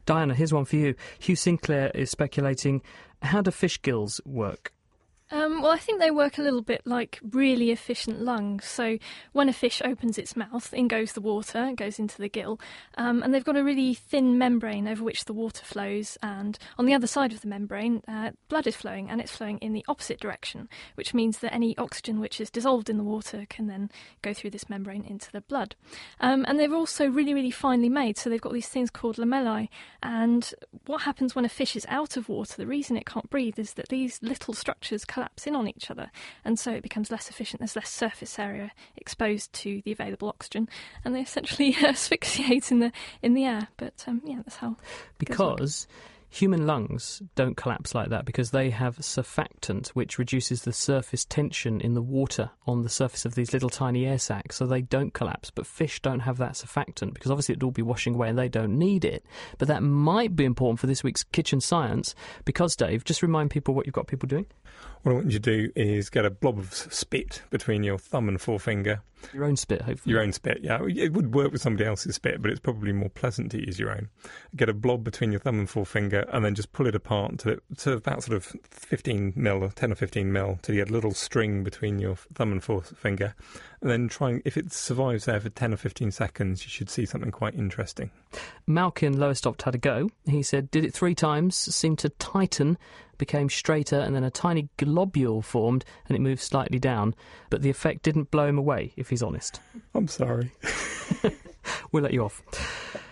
Diana, here's one for you. Hugh Sinclair is speculating, how do fish gills work? Well, I think they work a little bit like really efficient lungs. So when a fish opens its mouth, in goes the water, it goes into the gill, and they've got a really thin membrane over which the water flows, and on the other side of the membrane, blood is flowing, and it's flowing in the opposite direction, which means that any oxygen which is dissolved in the water can then go through this membrane into the blood. And they're also really, really finely made, so they've got these things called lamellae, and what happens when a fish is out of water, the reason it can't breathe is that these little structures collapse in on each other, and so it becomes less efficient. There's less surface area exposed to the available oxygen, and they essentially asphyxiate in the air. But that's how. Because human lungs don't collapse like that, because they have surfactant which reduces the surface tension in the water on the surface of these little tiny air sacs, so they don't collapse. But fish don't have that surfactant, because obviously it'd all be washing away and they don't need it. But that might be important for this week's Kitchen Science, because, Dave, just remind people what you've got people doing. What I want you to do is get a blob of spit between your thumb and forefinger. Your own spit, hopefully. Your own spit, yeah. It would work with somebody else's spit, but it's probably more pleasant to use your own. Get a blob between your thumb and forefinger, and then just pull it apart to about sort of 15 mil, or 10 or 15 mil, till you get a little string between your thumb and forefinger. And then if it survives there for 10 or 15 seconds, you should see something quite interesting. Malkin Lowestoft had a go. He said, did it 3 times, seemed to tighten, became straighter, and then a tiny globule formed and it moved slightly down. But the effect didn't blow him away, if he's honest. I'm sorry. We'll let you off.